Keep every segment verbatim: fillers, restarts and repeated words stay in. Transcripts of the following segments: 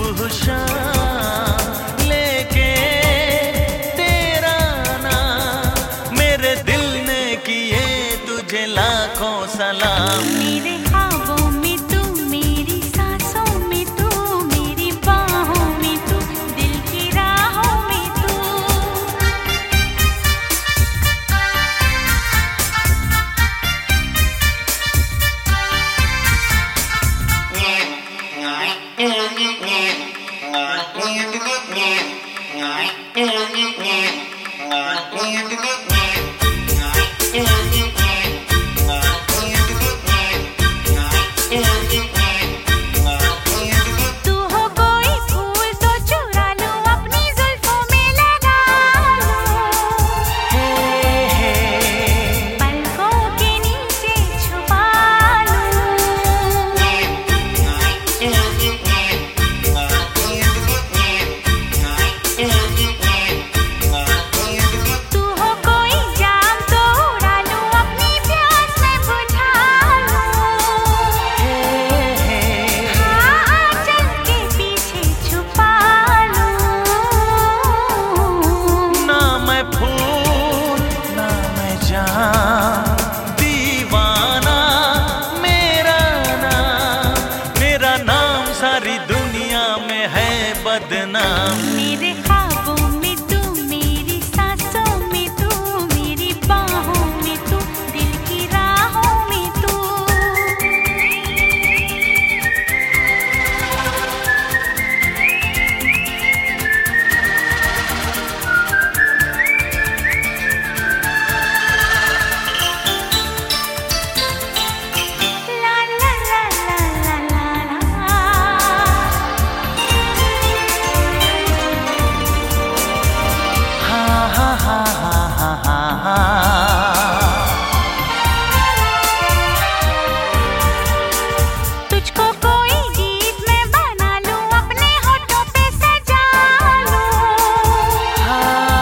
सुबह शाम लेके तेरा नाम, मेरे दिल ने किए तुझे लाखों सलाम। मेरे ख्वाबों में तू, मेरी सांसों में तू, मेरी बाहों में तू, दिल की राहों में तू। दीवाना मेरा नाम, मेरा नाम सारी दुनिया में है बदनाम। मेरे ख्वाबों में तू, मेरी सांसों में तू, मेरी बाहों में तू, दिल की राहों में तू। तुझको कोई गीत में बना लूं, अपने होठों पे सजा लूं,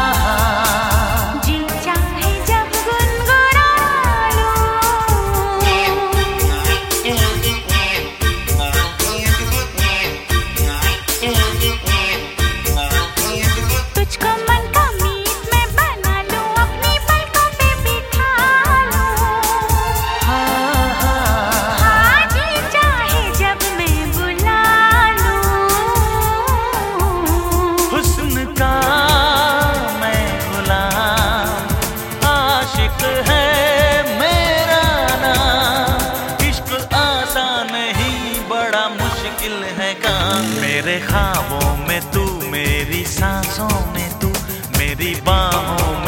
जी चाहे जब गुनगुना लूं। तुझको मन का मीत में बना लूं, अपनी पलकों पे बिठा लूं, हाँ जी चाहे जब मैं बुला लूं। हुस्न का मैं गुलाम, आशिक है मेरा नाम। इश्क आसान नहीं, बड़ा मुश्किल है काम। मेरे ख्वाबों में तू, मेरी सांसों में तू, मेरी बाहों